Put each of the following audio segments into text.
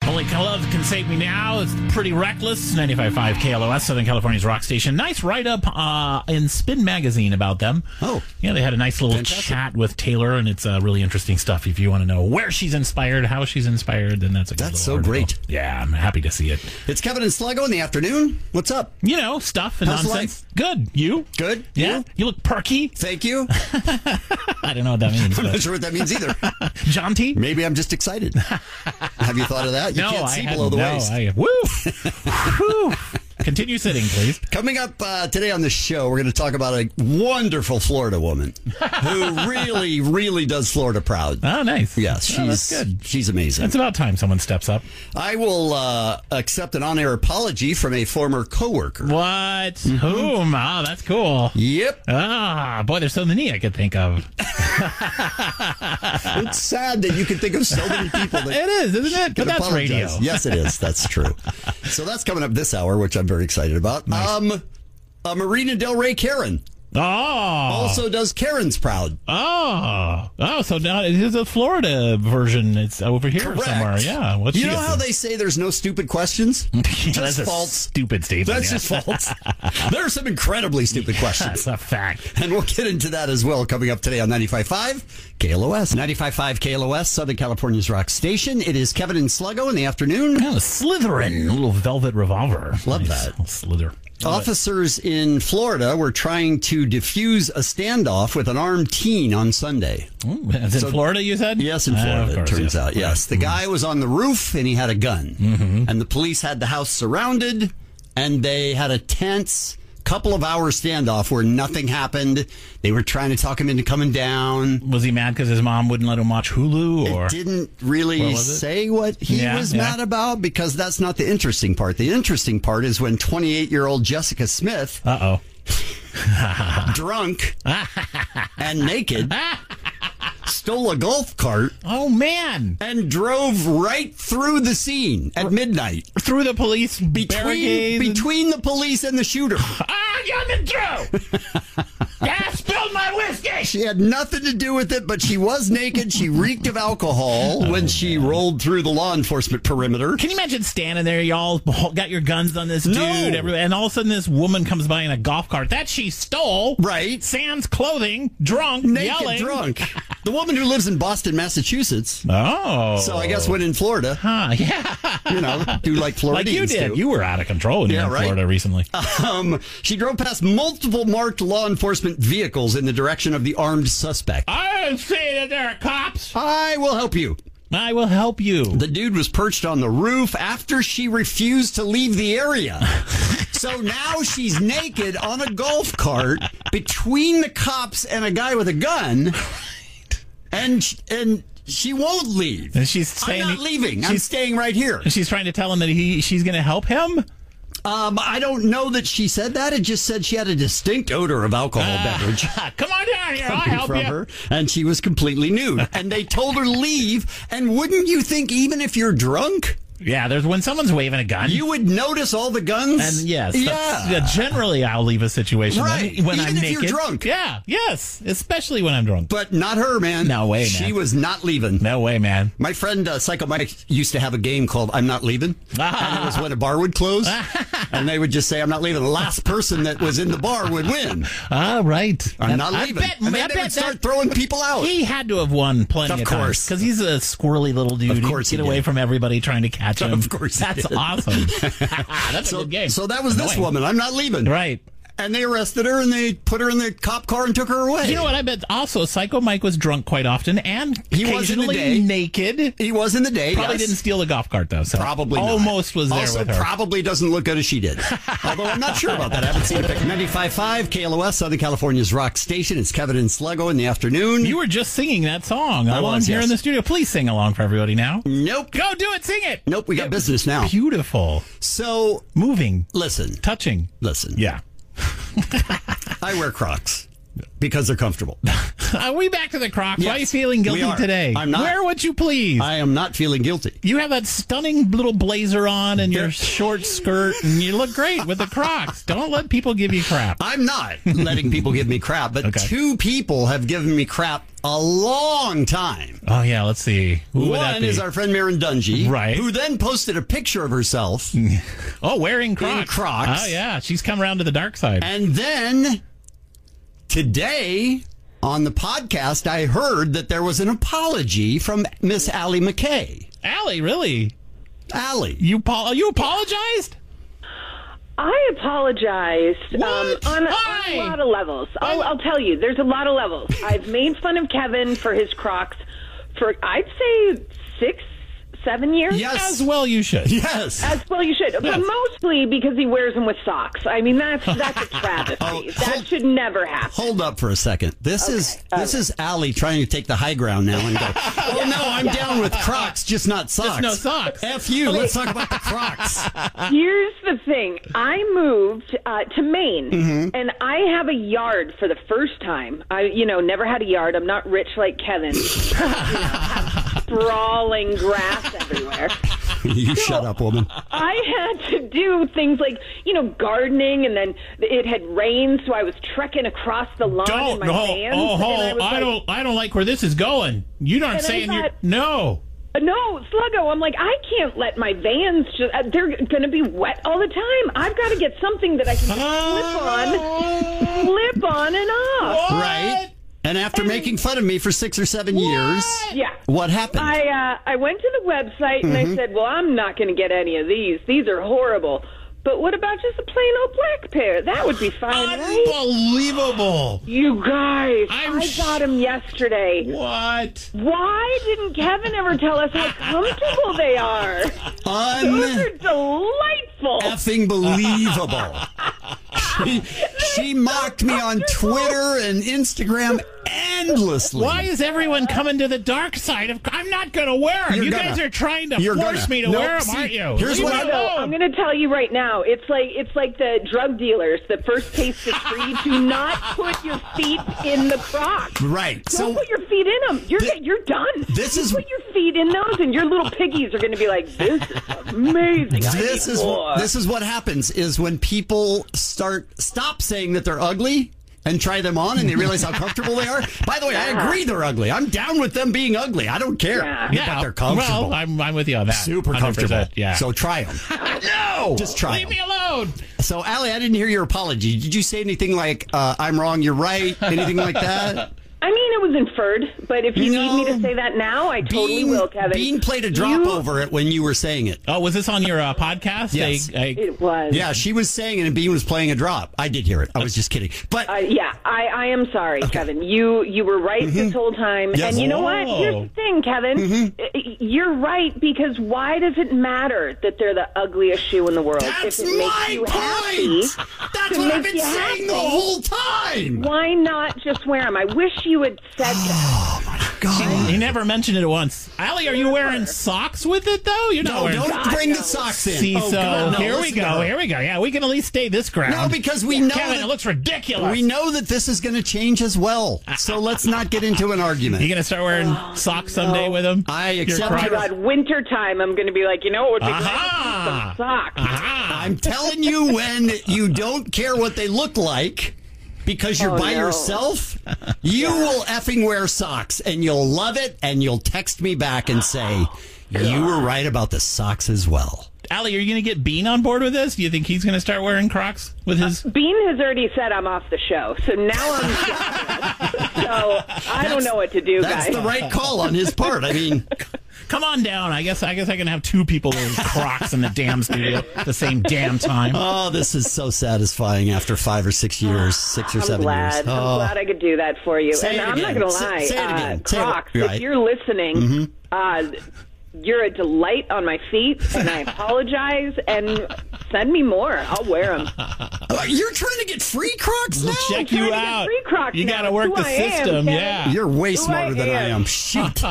Only Love Can Save Me Now. It's Pretty Reckless. 95.5 KLOS, Southern California's rock station. Nice write-up in Spin Magazine about them. Oh. Yeah, they had a nice little chat with Taylor, and it's really interesting stuff. If you want to know where she's inspired, how she's inspired, then that's a good That's so article. great. Yeah, I'm happy to see it. It's Kevin and Sluggo in the afternoon. What's up? You know, stuff and How's nonsense. Good. You? Good? Yeah? You look perky. Thank you. I don't know what that means. I'm not sure what that means either. Jaunty? Maybe I'm just excited. Have you thought of that? You can't see below the waist. Woo! Continue sitting, please. Coming up today on the show, we're going to talk about a wonderful Florida woman who really, really does Florida proud. Oh, nice. Yes, that's good. She's amazing. It's about time someone steps up. I will accept an on-air apology from a former coworker. What? Whom? Oh, that's cool. Yep. Ah, boy, there's so many I could think of. It's sad that you can think of so many people. That It is, isn't it? But that's apologize. radio. Yes, it is. That's true. So that's coming up this hour, which I'm very excited about. Nice. Marina Del Rey Karen Oh. also does Karen's proud. Oh, so now it is a Florida version. It's over here Correct. somewhere. Yeah. What's You she know got how to- they say there's no stupid questions? That's a false. stupid statement. That's yeah. just false. There are some incredibly stupid questions. That's a fact. And we'll get into that as well coming up today on 95.5 KLOS. 95.5 KLOS, Southern California's rock station. It is Kevin and Sluggo in the afternoon. Oh, Slytherin, a little velvet revolver. Love Nice. that. Little slither. Officers in Florida were trying to defuse a standoff with an armed teen on Sunday. Is in Florida, you said? Yes, in Florida, of course, it turns out. Yes. The guy was on the roof and he had a gun. And the police had the house surrounded and they had a tense couple of hour standoff where nothing happened. They were trying to talk him into coming down. Was he mad because his mom wouldn't let him watch Hulu? Or It didn't really say what he was mad about because that's not the interesting part. The interesting part is when 28-year-old Jessica Smith, drunk and naked, stole a golf cart. Oh, man. And drove right through the scene at midnight. Through the police barricades. Between the police and the shooter. I'm coming through. I spilled my whiskey. She had nothing to do with it, but she was naked. She reeked of alcohol when she rolled through the law enforcement perimeter. Can you imagine standing there, y'all got your guns on this dude, and all of a sudden this woman comes by in a golf cart that she stole. Right. Sans clothing, drunk, Naked, yelling. drunk. The woman who lives in Boston, Massachusetts. Oh. So I guess when in Florida. Huh, yeah. You know, do like Floridians Like you did. do. You were out of control when you were in Florida recently. She drove past multiple marked law enforcement vehicles in the direction of the armed suspect. I see that there are cops. I will help you. I will help you. The dude was perched on the roof after she refused to leave the area. So now she's naked on a golf cart between the cops and a guy with a gun. And she won't leave. And she's saying, I'm not leaving. I'm staying right here. She's trying to tell him that she's going to help him? I don't know that she said that. It just said she had a distinct odor of alcohol beverage. Come on down here. I'll help from you. her, and she was completely nude. And they told her to leave. And wouldn't you think, even if you're drunk, yeah, there's when someone's waving a gun, you would notice all the guns? And yes, generally I'll leave a situation right. when even I'm if naked. You're drunk. Yeah, yes, especially when I'm drunk. But not her, man. No way, man. She was not leaving. No way, man. My friend Psycho Mike used to have a game called I'm Not Leaving. And it was when a bar would close. And they would just say, I'm not leaving. The last person that was in the bar would win. Ah, right. I'm not leaving. And then they would start throwing people out. He had to have won plenty of times. Because he's a squirrely little dude. Of course He'd get away from everybody trying to catch him. Of course That's awesome. That's a good game. So that was this woman. I'm not leaving. Right. And they arrested her and they put her in the cop car and took her away. You know what? I bet also Psycho Mike was drunk quite often and he occasionally was in the day. Naked. He was in the day. Probably didn't steal the golf cart though. So probably not. Almost was there also, with her. Probably doesn't look good as she did. Although I'm not sure about that. I haven't seen a picture. 95.5 KLOS, Southern California's rock station. It's Kevin and Sluggo in the afternoon. You were just singing that song was, here yes. in the studio. Please sing along for everybody now. Nope. Go do it. Sing it. Nope. We got business now. Beautiful. So moving. Listen. Touching. Listen. Yeah. I wear Crocs because they're comfortable. Are we back to the Crocs? Yes, Why are you feeling guilty today? I'm not. Wear what you please. I am not feeling guilty. You have that stunning little blazer on and your short skirt, and you look great with the Crocs. Don't let people give you crap. I'm not letting people give me crap, but two people have given me crap a long time. Oh, yeah, let's see. Who would that One be? is our friend Maren Dungy, Right. who then posted a picture of herself. Oh, wearing Crocs. In Crocs. Oh, yeah. She's come around to the dark side. And then today on the podcast, I heard that there was an apology from Miss Allie McKay. Allie, really? Allie. You apologized? I apologized What? on Why? a lot of levels. I'll tell you, there's a lot of levels. I've made fun of Kevin for his Crocs for, I'd say, 6-7 years. Yes. As well you should. Yes. As well you should. But mostly because he wears them with socks. I mean, that's a travesty. That should never happen. Hold up for a second. This is Allie trying to take the high ground now and go, oh, no, I'm down with Crocs, just not socks. Just no socks. F you. Let's talk about the Crocs. Here's the thing. I moved to Maine, Mm-hmm. and I have a yard for the first time. I, never had a yard. I'm not rich like Kevin. Sprawling grass everywhere. You shut up, woman. I had to do things like, gardening, and then it had rained, so I was trekking across the lawn in my vans. I don't like where this is going. You aren't And I saying you're... thought- No. No, Sluggo, I'm like, I can't let my vans just, they're going to be wet all the time. I've got to get something that I can just slip on and off. Right? And after making fun of me for 6 or 7 years, Yeah. what happened? I went to the website and I said, well, I'm not going to get any of these. These are horrible. But what about just a plain old black pair? That would be fine, right? Unbelievable. You guys, I'm I got them yesterday. What? Why didn't Kevin ever tell us how comfortable they are? Those are delightful. Effing believable. She mocked me on Twitter and Instagram endlessly. Why is everyone coming to the dark side of... I'm not going to wear them. You guys are trying to force me to wear them, aren't you? Here's what I'm going to tell you right now. It's like the drug dealers. The first taste is free. Do not put your feet in the Crocs. Right. Don't put your feet in them. You're done. Put your feet in those, and your little piggies are going to be like, this is amazing. This is what happens is when people stop saying that they're ugly and try them on and they realize how comfortable they are. By the way, I agree they're ugly. I'm down with them being ugly. I don't care. Yeah. But they're comfortable. Well, I'm with you on that. Super 100%, comfortable. Yeah. So try them. No! Just try Leave them. me alone. So, Allie, I didn't hear your apology. Did you say anything like, I'm wrong, you're right? Anything like that? I mean, it was inferred, but if you need me to say that now, I totally will, Kevin. Bean played a drop over it when you were saying it. Oh, was this on your podcast? Yes. It was. Yeah, she was saying it and Bean was playing a drop. I did hear it. I was just kidding. But I am sorry, Kevin. You were right this whole time. Yes. And you know what? Here's the thing, Kevin. You're right, because why does it matter that they're the ugliest shoe in the world? that's if it makes you happy, That's what I've been saying the whole time. why not just wear them? I wish you had said that. God. He never mentioned it once. Allie, are you wearing socks with it, though? You're not No, wearing don't bring the socks in. See, so God, no, here we listen to go. her. Here we go. Yeah, we can at least stay this ground. No, because we know Kevin, that- it looks ridiculous. We know that this is going to change as well. So let's not get into an argument. You going to start wearing socks someday with them? I Your accept Crocs? Oh, my God, winter time, I'm going to be like, you know what would be Aha! great? Some socks. I'm telling you, when you don't care what they look like because you're by yourself, you will effing wear socks and you'll love it and you'll text me back and say, you were right about the socks as well. Allie, are you going to get Bean on board with this? Do you think he's going to start wearing Crocs with his... Bean has already said I'm off the show, so now I'm so I don't know what to do, That's guys. the right call on his part. I mean, Come on down. I guess I can have two people wearing Crocs in the damn studio at the same damn time. oh, this is so satisfying after 5 or 6 years, 6 or 7 years. I'm glad I could do that for you. Say And it I'm not again. going to lie. Say it again. Say it. Crocs, Right. if you're listening, you're a delight on my feet, and I apologize, and send me more. I'll wear them. You're trying to get free Crocs now? Check trying you to get out. free Crocs You now. got to work Who the I am, system. Kevin. Yeah. You're way Who smarter than I am. am. Shoot.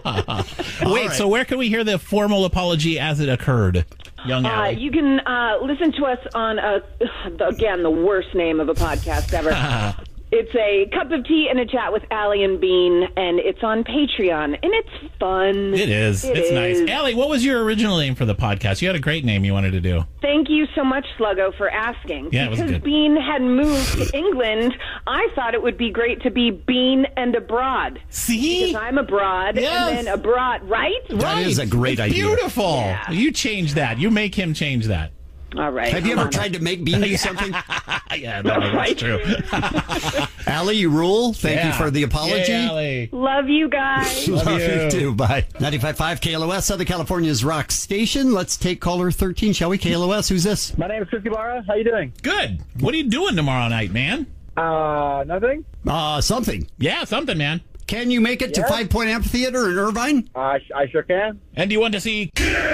Wait, so where can we hear the formal apology as it occurred, young Allie? You can listen to us on, again, the worst name of a podcast ever. It's a cup of tea and a chat with Allie and Bean, and it's on Patreon, and it's fun. It is. It's nice. Allie, what was your original name for the podcast? You had a great name you wanted to do. Thank you so much, Sluggo, for asking. Yeah, it was good. Because Bean had moved to England, I thought it would be great to be Bean and Abroad. See? Because I'm abroad, Yes. and then abroad, right? That is a great It's idea. Beautiful. Yeah. You change that. You make him change that. All right. Have you hold ever on. tried to make Bean do something? Yeah, no, that's Right. true. Allie, you rule. Thank you for the apology. Yay, Allie. Love you guys. Love you you. too. Bye. 95.5 KLOS, Southern California's rock station. Let's take caller 13, shall we? KLOS, who's this? My name is Chris Guevara. How you doing? Good. What are you doing tomorrow night, man? Nothing. Something. Yeah, something, man. Can you make it to Yeah. 5 Point Amphitheater in Irvine? I sure can. And do you want to see...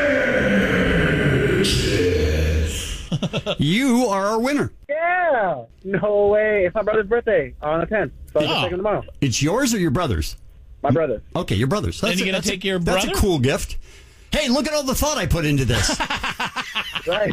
You are our winner. Yeah. No way. It's my brother's birthday on the 10th. So I'm just Oh. taking tomorrow. It's yours or your brother's? My brother. Okay, your brother's. And you're gonna take your That's brother? a cool gift. Hey, look at all the thought I put into this. Right.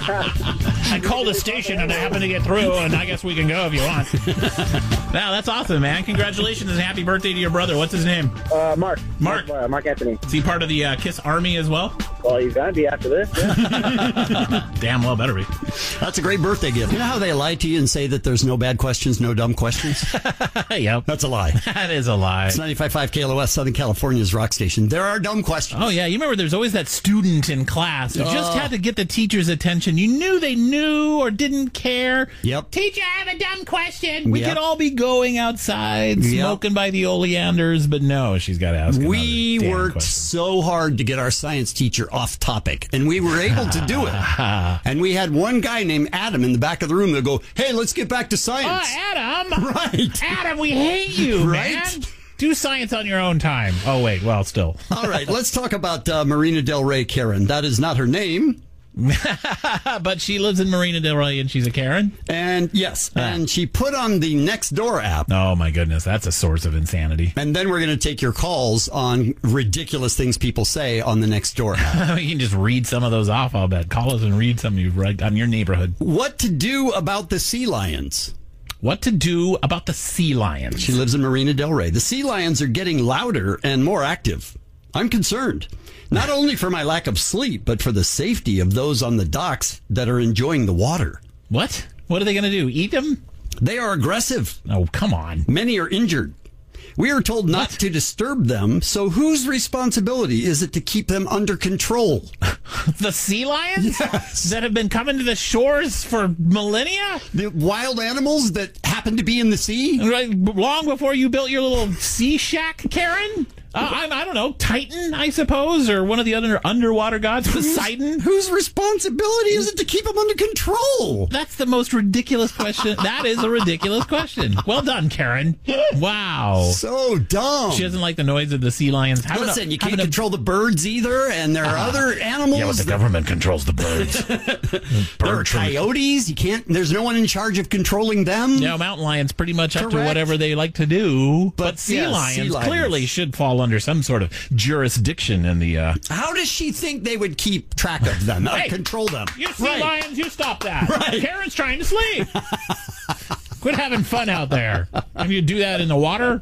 I called the station and I happened to get through, and I guess we can go if you want. Wow, that's awesome, man. Congratulations and happy birthday to your brother. What's his name? Mark. Mark. Mark Anthony. Is he part of the KISS Army as well? Well, he's gonna be after this. Yeah. Damn well better be. That's a great birthday gift. You know how they lie to you and say that there's no bad questions, no dumb questions? Yep. That's a lie. That is a lie. It's 95.5 KLOS, Southern California's rock station. There are dumb questions. Oh, yeah. You remember there's always that student in class who just had to get the teacher's attention. You knew they knew or didn't care. Yep. Teacher, I have a dumb question. We Yep. could all be going outside, Yep. smoking by the oleanders, but no, she's got to ask another We damn worked question. so hard to get our science teacher off topic, and we were able to do it. And we had one guy named Adam in the back of the room that go, "Hey, let's get back to Oh, science." Adam. Right. Adam, we hate you, Right? man. Do science on your own time. Oh, wait. Well, still. All right, let's talk about Marina Del Rey Karen. That is not her name. But she lives in Marina Del Rey and she's a Karen? And yes, and she put on the Nextdoor app. Oh, my goodness. That's a source of insanity. And then we're going to take your calls on ridiculous things people say on the Nextdoor app. You can just read some of those off, I'll bet. Call us and read some you've read on your neighborhood. What to do about the sea lions? What to do about the sea lions? She lives in Marina Del Rey. The sea lions are getting louder and more active. I'm concerned, not only for my lack of sleep, but for the safety of those on the docks that are enjoying the water. What? What are they going to do? Eat them? They are aggressive. Oh, come on. Many are injured. We are told not to disturb them, so whose responsibility is it to keep them under control? The sea lions? Yes. That have been coming to the shores for millennia? The wild animals that happen to be in the sea? Right, long before you built your little sea shack, Karen? I don't know, Titan, I suppose, or one of the other underwater gods, Poseidon? Whose responsibility is it to keep them under control? That's the most ridiculous question. That is a ridiculous question. Well done, Karen. Wow. So dumb. She doesn't like the noise of the sea lions. Listen, you can't control the birds either, and there are other animals. Yeah, but the government controls the birds. There are coyotes. You can't. There's no one in charge of controlling them. Yeah, mountain lions pretty much up to Correct. whatever they like to do. But sea yeah, lions sea lions. clearly should fall under some sort of jurisdiction in the... How does she think they would keep track of them, Hey, control them? You sea Right. lions, you stop that. Right. Karen's trying to sleep. Quit having fun out there. Have you do that in the water?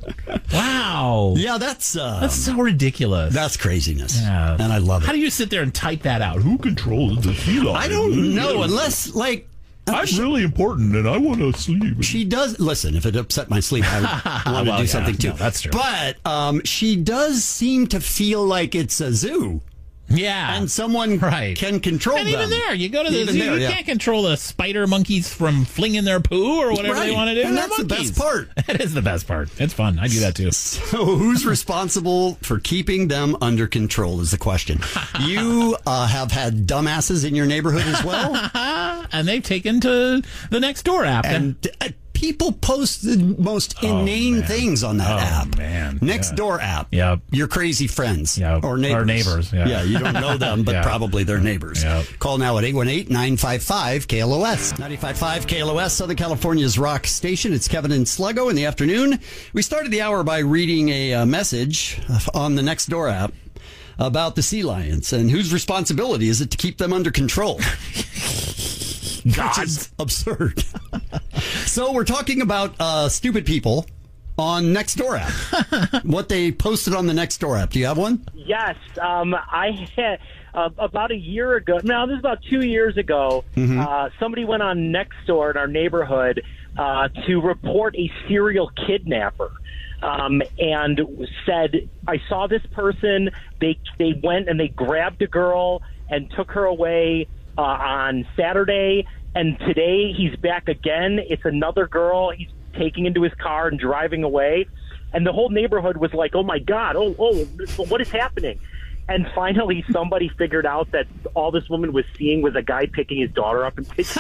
Wow. Yeah, that's so ridiculous. that's craziness. Yeah. And I love it. How do you sit there and type that out? Who controls the sea lion? I don't know, unless like I'm really important and I want to sleep. she does. Listen, if it upset my sleep, I would want to Well, do yeah, something too. no, that's true. But she does seem to feel like it's a zoo, Yeah. and someone Right. can control And them. even there, you go to the Even zoo, there, you yeah. can't control the spider monkeys from flinging their poo or whatever they Right. want to do. And They're that's the monkeys. best part. It is the best part. It's fun. I do that too. So who's responsible for keeping them under control is the question. You have had dumbasses in your neighborhood as well? And they've taken to the Nextdoor app. And people post the most inane things on that app. Man. Nextdoor app. Yep. Your crazy friends. Yep. Or neighbors. Or neighbors, yeah. You don't know them, but Yeah. probably they're neighbors. Yep. Call now at 818-955-KLOS. 95.5 KLOS, Southern California's rock station. It's Kevin and Sluggo in the afternoon. We started the hour by reading a message on the Nextdoor app about the sea lions and whose responsibility is it to keep them under control. Which is absurd. So we're talking about stupid people on Nextdoor app. What they posted on the Nextdoor app. Do you have one? Yes. I had about a year ago. No, this is about 2 years ago. Somebody went on Nextdoor in our neighborhood to report a serial kidnapper. And said, I saw this person. They went and they grabbed a girl and took her away on Saturday. And today he's back again. It's another girl he's taking into his car and driving away. And the whole neighborhood was like, oh, my God. Oh, what is happening? And finally, somebody figured out that all this woman was seeing was a guy picking his daughter up and taking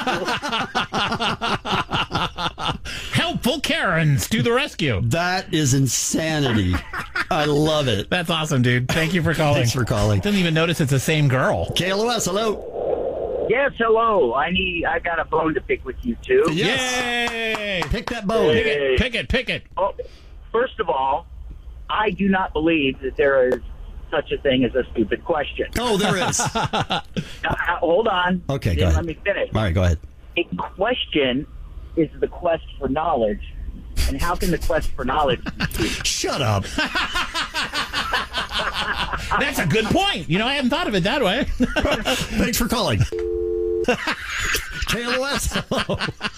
her. Helpful Karens to the rescue. That is insanity. I love it. That's awesome, dude. Thank you for calling. Thanks for calling. Didn't even notice it's the same girl. KLOS, hello. Yes, hello. I got a bone to pick with you, too. Yes. Yay! Pick that bone. Pick it. Oh, first of all, I do not believe that there is such a thing as a stupid question. Oh, there is. Hold on. Okay, go ahead. Let me finish. All right, go ahead. A question is the quest for knowledge. And how can the quest for knowledge be stupid? Shut up. That's a good point. I hadn't thought of it that way. Thanks for calling. KLOS, hello.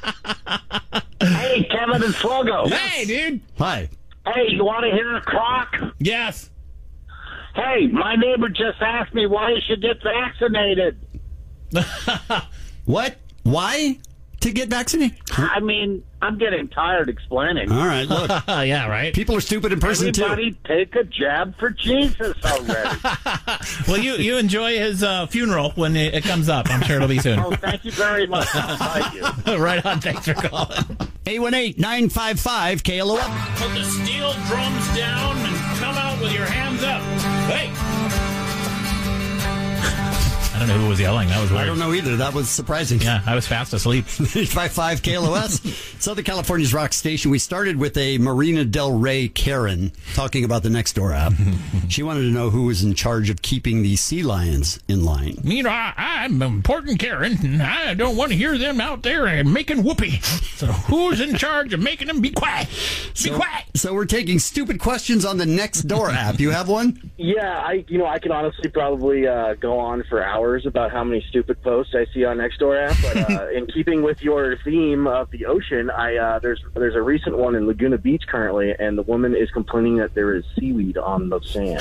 Hey, Kevin and Slogo. Hey, dude. Hi. Hey, you want to hear a crock? Yes. Hey, my neighbor just asked me why you should get vaccinated. What? Why to get vaccinated? I mean, I'm getting tired explaining. All right, look. Yeah, right. People are stupid in person, Everybody take a jab for Jesus already. Well, you enjoy his funeral when it comes up. I'm sure it'll be soon. Oh, thank you very much. Thank you. Right on. Thanks for calling. 818-955-KLOS. Put the steel drums down and come out with your hands up. Hey. I don't know who was yelling. That was weird. I don't know either. That was surprising. Yeah, I was fast asleep. 855 KLOS, Southern California's rock station. We started with a Marina Del Rey Karen talking about the Nextdoor app. She wanted to know who was in charge of keeping the sea lions in line. I'm important Karen, and I don't want to hear them out there making whoopee. So who's in charge of making them be quiet? Be quiet. So we're taking stupid questions on the Nextdoor app. You have one? Yeah, I can honestly probably go on for hours about how many stupid posts I see on Nextdoor app. But in keeping with your theme of the ocean, there's a recent one in Laguna Beach currently, and the woman is complaining that there is seaweed on the sand.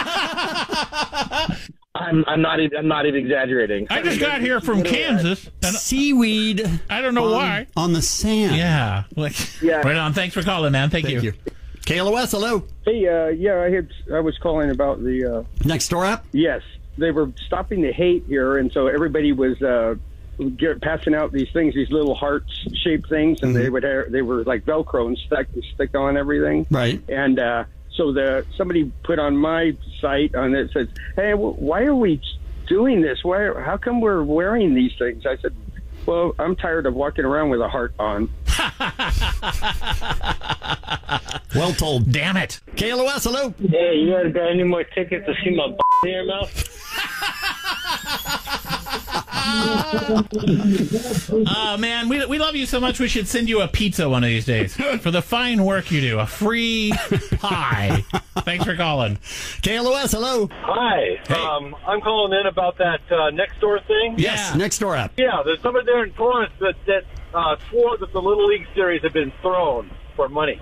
I'm not even exaggerating. I just got here from Kansas. And seaweed. I don't know why. On the sand. Yeah. Yeah. Right on. Thanks for calling, man. Thank you. KLOS, hello. Hey, I was calling about the Nextdoor app? Yes, they were stopping the hate here, and so everybody was passing out these things, these little heart-shaped things, and they were like Velcro and stick on everything. Right. And so somebody put on my site on it says, "Hey, why are we doing this? How come we're wearing these things?" I said, "Well, I'm tired of walking around with a heart on." Well told. Damn it. KLOS, hello. Hey, you got any more tickets to see my in your mouth? Man, we love you so much we should send you a pizza one of these days for the fine work you do. A free pie. Thanks for calling. KLOS, hello. Hi. Hey. I'm calling in about that Nextdoor thing. Yes, Nextdoor app. Yeah, there's somebody there in Torrance that swore that the Little League Series had been thrown for money.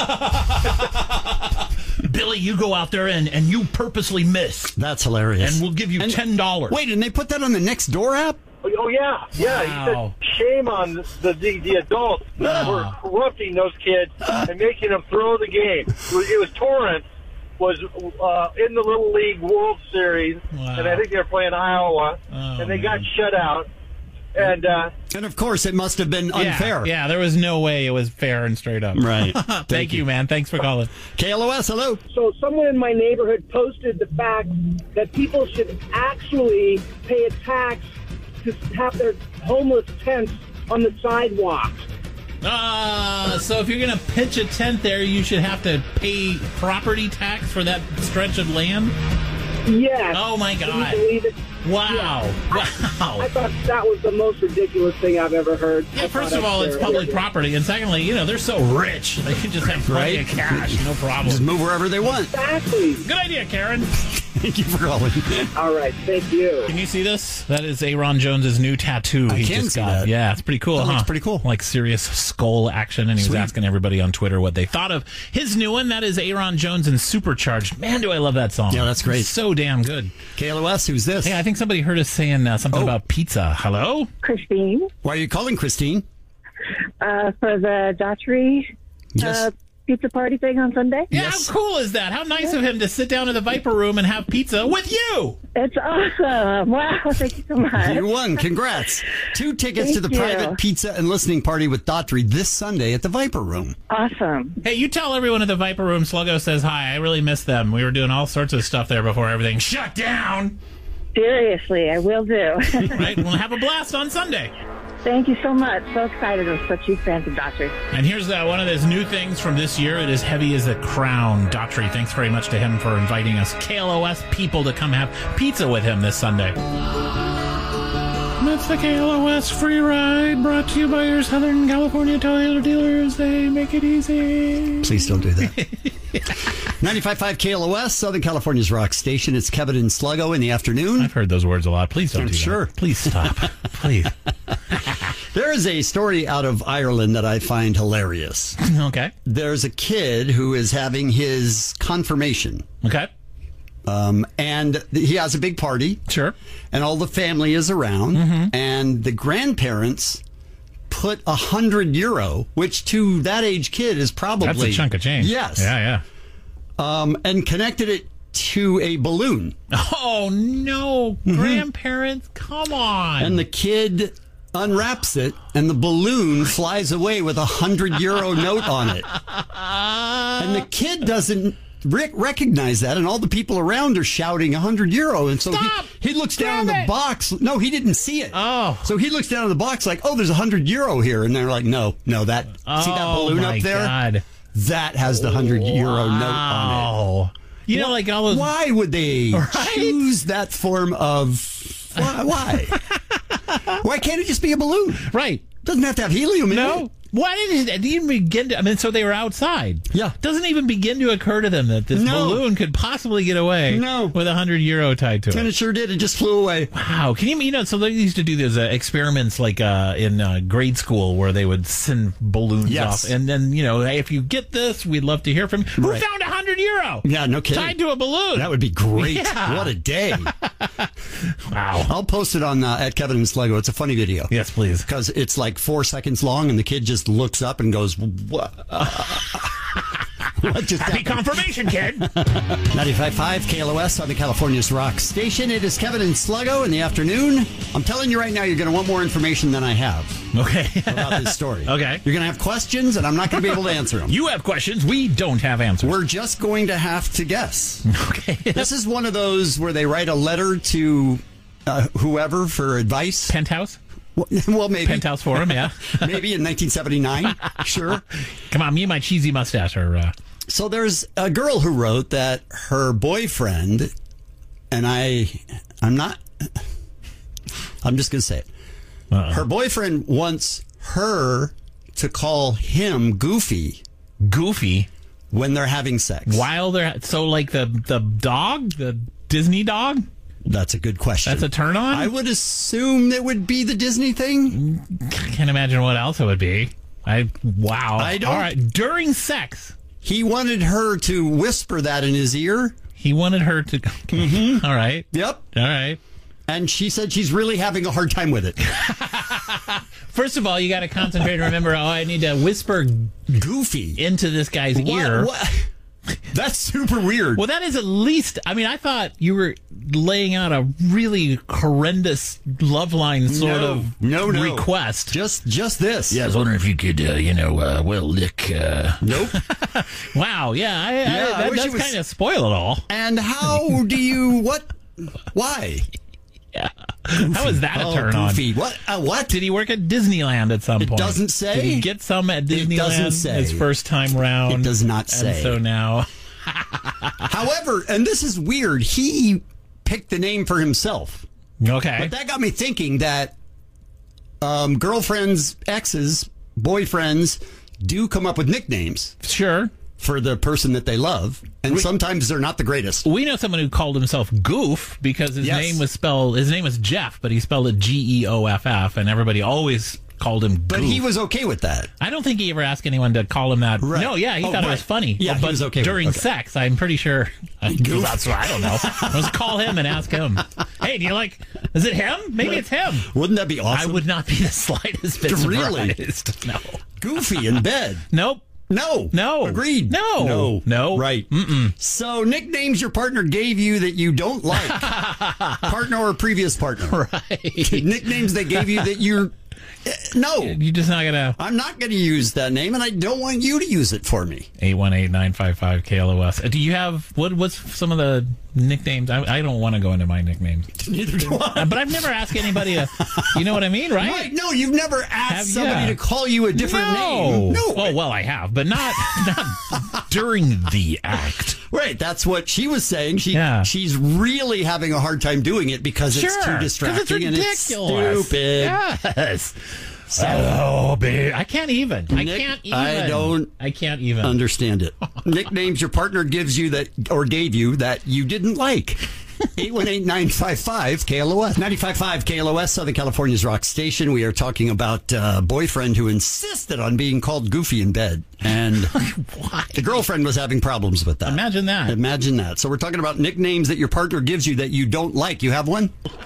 Billy, you go out there and you purposely miss. That's hilarious. And we'll give you $10. Wait, and they put that on the Nextdoor app? Oh, yeah. Yeah, Wow. He said shame on the adults that were corrupting those kids and making them throw the game. It was Torrance was in the Little League World Series, and I think they were playing Iowa, and they got shut out. And of course, it must have been unfair. Yeah, there was no way it was fair and straight up. Right. Thank you, man. Thanks for calling. KLOS, hello. So someone in my neighborhood posted the fact that people should actually pay a tax to have their homeless tents on the sidewalks. So if you're going to pitch a tent there, you should have to pay property tax for that stretch of land? Yes. Oh, my Can you God. believe it? Wow. Wow. I thought that was the most ridiculous thing I've ever heard. Yeah, first of all, it's public property, and secondly, they're so rich. They can just have plenty of cash, no problem. Just move wherever they want. Exactly. Good idea, Karen. Thank you for calling. All right, thank you. Can you see this? That is Aaron Jones's new tattoo. I he can just see got. that. Yeah, it's pretty cool, That huh? looks pretty cool. Like serious skull action, and he was Sweet. asking everybody on Twitter what they thought of his new one. That is Aaron Jones and Supercharged. Man, do I love that song. Yeah, that's great. It's so damn good. KLOS, who's this? Hey, I think somebody heard us saying something about pizza. Hello? Christine, Why are you calling, Christine? for the Daughtry Yes. pizza party thing on Sunday. Yeah, Yes. how cool is that? How nice of him to sit down in the Viper Room and have pizza with you. It's awesome. Wow, thank you so much. You won. Congrats. 2 tickets Thank to the you. private pizza and listening party with Daughtry this Sunday at the Viper Room. Awesome. Hey, you tell everyone at the Viper Room Sluggo says hi. I really miss them. We were doing all sorts of stuff there before everything shut down. Seriously, I will do. Right? We'll have a blast on Sunday. Thank you so much. So excited. I'm such huge fans of Daughtry. And here's one of those new things from this year. It is heavy as a crown. Daughtry, thanks very much to him for inviting us KLOS people to come have pizza with him this Sunday. That's the KLOS free ride brought to you by your Southern California Toyota dealers. They make it easy. Please don't do that. 95.5 KLOS, Southern California's rock station. It's Kevin and Sluggo in the afternoon. I've heard those words a lot. Please don't I'm do that. sure. Please stop. Please. There is a story out of Ireland that I find hilarious. Okay. There's a kid who is having his confirmation. Okay. And he has a big party. Sure. And all the family is around. And the grandparents put €100, which to that age kid is probably... That's a chunk of change. Yes. Yeah. And connected it to a balloon. Oh, no. Grandparents, come on. And the kid unwraps it, and the balloon flies away with €100 note on it. And the kid doesn't recognize that, and all the people around are shouting €100. And so he looks down in the box. No, he didn't see it. Oh. So he looks down in the box like, oh, there's €100 here. And they're like, no, see that balloon up there? God. That has the €100 note on it. You know, like all those... Why would they choose that form of... Why? Why can't it just be a balloon? Right. Doesn't have to have helium in it. No. Why didn't it even begin to... I mean, so they were outside. Yeah. Doesn't even begin to occur to them that this balloon could possibly get away with €100 tied to it. And it sure did. It just flew away. Wow. Can you so they used to do those experiments like in grade school where they would send balloons off. And then, hey, if you get this, we'd love to hear from you. Who found €100? Yeah, no kidding. Tied to a balloon. That would be great. Yeah. What a day. Wow. I'll post it on at Kevin and Sluggo. It's a funny video. Yes, please. Because it's like 4 seconds long, and the kid just looks up and goes, what? What just Happy confirmation, kid. 95.5 KLOS on the California's rock station. It is Kevin and Sluggo in the afternoon. I'm telling you right now, you're going to want more information than I have. Okay. About this story. Okay. You're going to have questions, and I'm not going to be able to answer them. You have questions. We don't have answers. We're just going to have to guess. Okay. This is one of those where they write a letter to whoever for advice. Penthouse? Well, maybe. Penthouse Forum, yeah. Maybe in 1979. Sure. Come on, me and my cheesy mustache are... So there's a girl who wrote that her boyfriend, and I'm just going to say it. Uh-oh. Her boyfriend wants her to call him Goofy. Goofy? When they're having sex. While they're... So like the dog? The Disney dog? That's a good question. That's a turn on? I would assume it would be the Disney thing. Can't imagine what else it would be. Wow. I don't. All right. During sex. He wanted her to whisper that in his ear. He wanted her to... Mm-hmm. All right. Yep. All right. And she said she's really having a hard time with it. First of all, you got to concentrate and remember, I need to whisper Goofy into this guy's ear. What? That's super weird. Well, that is at least... I mean, I thought you were laying out a really horrendous love line sort of request. Just this. Yeah, I was wondering if you could, lick... Nope. Wow, yeah. That does kind of spoil it all. And how do you... What? Why? Yeah. How is that a turn Goofy. on? What? Did he work at Disneyland at some point? It doesn't say. Did he get some at Disneyland It doesn't say. his first time round? It does not say. And so now... However, and this is weird, he picked the name for himself. Okay. But that got me thinking that girlfriends, exes, boyfriends do come up with nicknames. Sure. For the person that they love, and sometimes they're not the greatest. We know someone who called himself Goof because his name was Jeff, but he spelled it Geoff, and everybody always called him Goof. But he was okay with that. I don't think he ever asked anyone to call him that. Right. No, yeah, he thought it was funny. Yeah, but he was okay during with it. sex, I'm pretty sure. Goof. That's what I don't know. Let's call him and ask him. Hey, do you like? Is it him? Maybe it's him. Wouldn't that be awesome? I would not be the slightest bit surprised. No. Goofy in bed. Nope. No. Agreed. No. Right. Mm-mm. So nicknames your partner gave you that you don't like. Partner or previous partner. Right. Nicknames they gave you that you're... No. You're just not going to... I'm not going to use that name, and I don't want you to use it for me. 818-955-KLOS. Do you have... What's some of the nicknames? I don't want to go into my nicknames. Neither do I. But I've never asked anybody to... You know what I mean, right? Right. No, you've never asked somebody to call you a different name. No. Oh, well, I have, but not during the act. Right. That's what she was saying. She's really having a hard time doing it because it's too distracting and it's stupid. Yes. So big. I can't even. I can't even understand it. Nicknames your partner gives you gave you that you didn't like. 818-955-KLOS. 95.5 KLOS, Southern California's rock station. We are talking about a boyfriend who insisted on being called Goofy in bed. And the girlfriend was having problems with that. Imagine that. So we're talking about nicknames that your partner gives you that you don't like. You have one?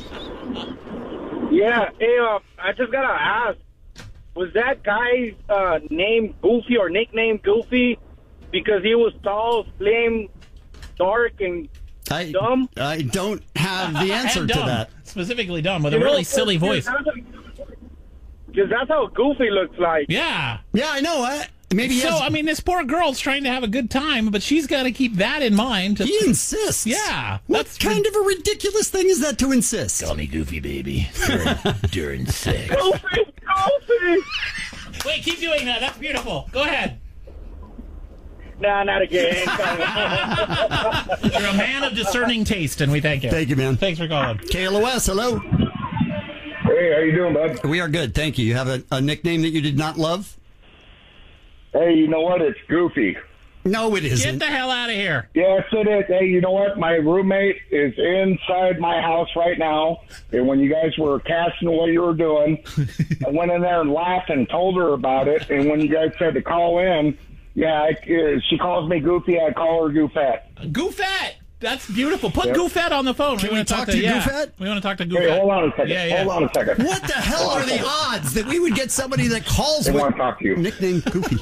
Yeah. Hey, I just got to ask, was that guy named Goofy or nicknamed Goofy because he was tall, slim, dark, and dumb? I don't have the answer to that. Specifically dumb, with a really silly voice. Because that's how Goofy looks like. Yeah. Yeah, I know. Maybe so, I mean, this poor girl's trying to have a good time, but she's got to keep that in mind. He insists. Yeah. What kind of a ridiculous thing is that to insist? Call me Goofy, baby. During sex. Goofy! Wait, keep doing that. That's beautiful. Go ahead. Nah, not again. You're a man of discerning taste, and we thank you. Thank you, man. Thanks for calling. KLOS, hello. Hey, how you doing, bud? We are good, thank you. You have a nickname that you did not love? Hey, you know what? It's Goofy. No, it isn't. Get the hell out of here. Yes, it is. Hey, you know what? My roommate is inside my house right now. And when you guys were casting what you were doing, I went in there and laughed and told her about it. And when you guys said to call in, she calls me Goofy. I call her Goofette. Goofette! That's beautiful. Put Goofette on the phone. Can we talk to Goofette? We want to talk to Goofette. Hey, hold on a second. Hold on a second. What the hell are the odds that we would get somebody that calls with want to talk to you. nickname Goofy?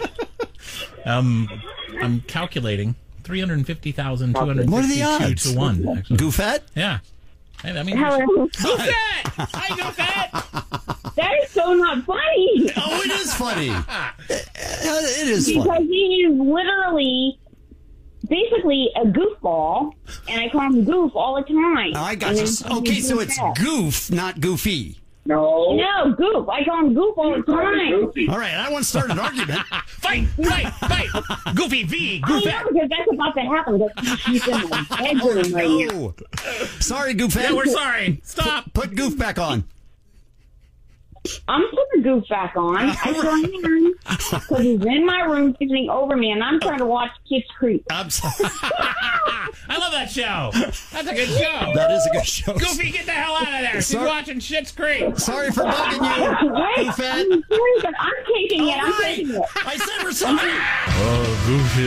I'm calculating 350,252 What are the odds? to 1. Actually. Goofette? Yeah. Hey, that means Hello. Goofette! Hi, Goofette! That is so not funny. Oh, it is funny. It is Because funny. he is literally basically a goofball, and I call him Goof all the time. I got you. Okay, so it's Goof, not Goofy. No, Goof. I call him Goof all the time. All right, I want to start an argument. Fight! Goofy V! I know, because that's about to happen. He's in my bedroom right now. Sorry, Goofette. Yeah, we're sorry. Stop. Put Goof back on. I'm putting Goof back on. I turned him on because he's in my room sitting over me, and I'm trying to watch Kids Creek. I love that show. That's a good show. That is a good show. Goofy, get the hell out of there. She's watching Schitt's Creek. Sorry for bugging you, Wait, Goofette. I'm serious, but I'm taking it. I'm taking it. I said we're sorry. Oh, Goofy.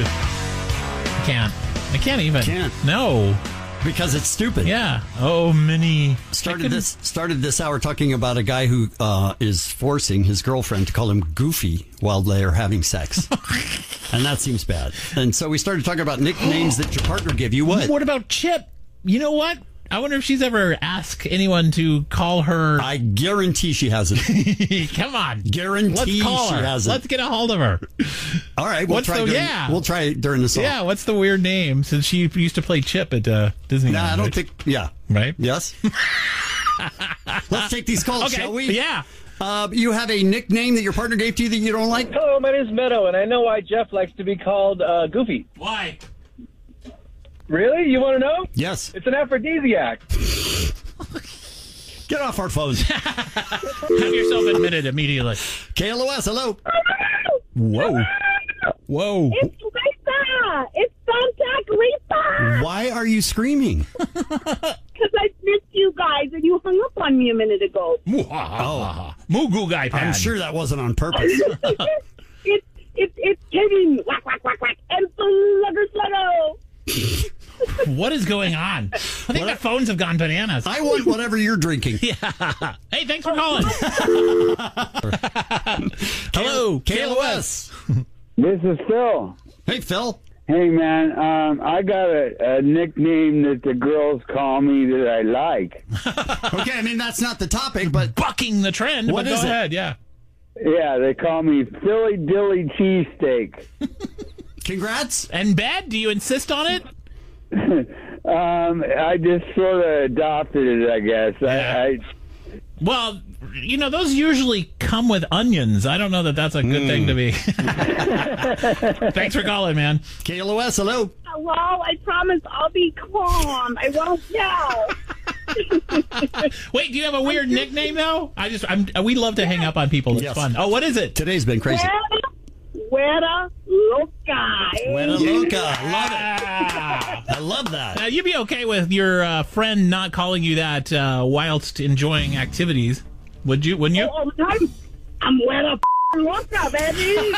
I can't even. Can't. No. Because it's stupid. Yeah. Oh, Minnie. Started this hour talking about a guy who is forcing his girlfriend to call him Goofy while they're having sex. And that seems bad. And so we started talking about nicknames that your partner give you. What about Chip? You know what? I wonder if she's ever asked anyone to call her. I guarantee she hasn't. Come on. Guarantee Let's call her. she hasn't. Let's get a hold of her. All right. We'll try it during the song. Yeah, what's the weird name? Since she used to play Chip at Disneyland. Nah, I don't think. Yeah. Right? Yes. Let's take these calls, shall we? Yeah. You have a nickname that your partner gave to you that you don't like? Hello, my name is Meadow, and I know why Jeff likes to be called Goofy. Why? Really? You want to know? Yes. It's an aphrodisiac. Get off our phones. Have yourself admitted immediately. KLOS, hello. Whoa. Whoa. It's Lisa. It's Contact Lisa. Why are you screaming? Because I missed you guys, and you hung up on me a minute ago. Mugu guy pad. I'm sure that wasn't on purpose. It's Kevin. Whack, whack, whack, whack. And slugger. What is going on? I think the phones have gone bananas. I want whatever you're drinking. Yeah. Hey, thanks for calling. Hello, KLOS. This is Phil. Hey, Phil. Hey, man, I got a nickname that the girls call me that I like. Okay, I mean, that's not the topic, but... Bucking the trend. What but is go it? ahead, yeah. Yeah, they call me Philly Dilly Cheesesteak. Congrats. And bad? Do you insist on it? I just sort of adopted it, I guess. Yeah. Well, you know, those usually come with onions. I don't know that that's a good thing to be. Thanks for calling, man. KLOS, hello. Hello, I promise I'll be calm. I won't yell. Wait, do you have a weird nickname, though? We love to hang up on people. It's Yes. fun. Oh, what is it? Today's been crazy. Huera loca. Huera loca. Love it. I love that. Now, you'd be okay with your friend not calling you that whilst enjoying activities, wouldn't you? All the time. I'm huera loca, baby.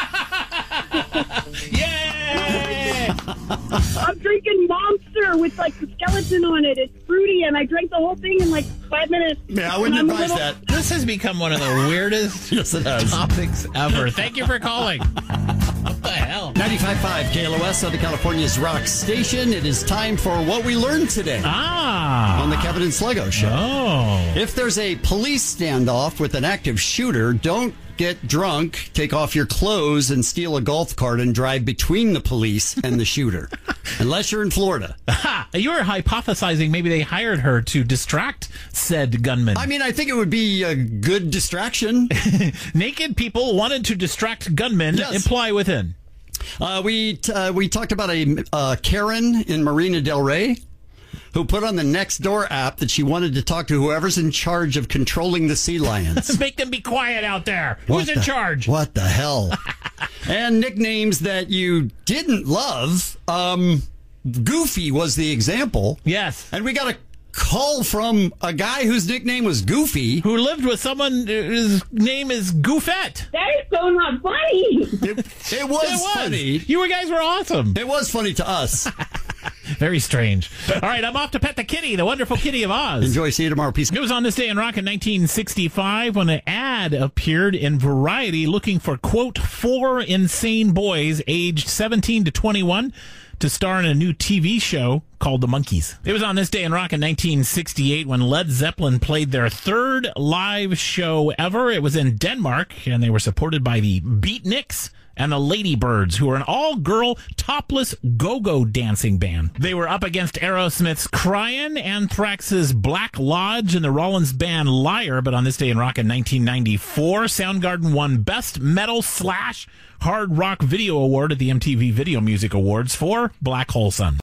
Yay! I'm drinking Monster with like the skeleton on it. It's fruity, and I drank the whole thing in like 5 minutes. Yeah, I wouldn't advise that. This has become one of the weirdest Yes, it has. topics ever. Thank you for calling. What the hell? 95.5 KLOS, Southern California's rock station. It is time for What We Learned Today on the Kevin and Sluggo Show. Oh. If there's a police standoff with an active shooter, don't get drunk, take off your clothes, and steal a golf cart and drive between the police and the shooter. Unless you're in Florida. You were hypothesizing maybe they hired her to distract said gunman. I mean, I think it would be a good distraction. Naked people wanted to distract gunmen. Yes. Imply within. We talked about a Karen in Marina Del Rey who put on the Nextdoor app that she wanted to talk to whoever's in charge of controlling the sea lions. Make them be quiet out there. Who's in charge? What the hell? And nicknames that you didn't love. Goofy was the example. Yes. And we got a call from a guy whose nickname was Goofy. Who lived with someone whose name is Goofette. That is so not funny. It was funny. You guys were awesome. It was funny to us. Very strange. All right, I'm off to pet the kitty, the wonderful kitty of Oz. Enjoy. See you tomorrow. Peace. It was on this day in rock in 1965 when an ad appeared in Variety looking for, quote, 4 insane boys aged 17 to 21 to star in a new TV show called The Monkees. It was on this day in rock in 1968 when Led Zeppelin played their third live show ever. It was in Denmark, and they were supported by the Beatniks and the Ladybirds, who are an all-girl, topless go-go dancing band. They were up against Aerosmith's Cryin', Anthrax's Black Lodge, and the Rollins band Liar. But on this day in rock in 1994, Soundgarden won Best Metal / Hard Rock Video Award at the MTV Video Music Awards for Black Hole Sun.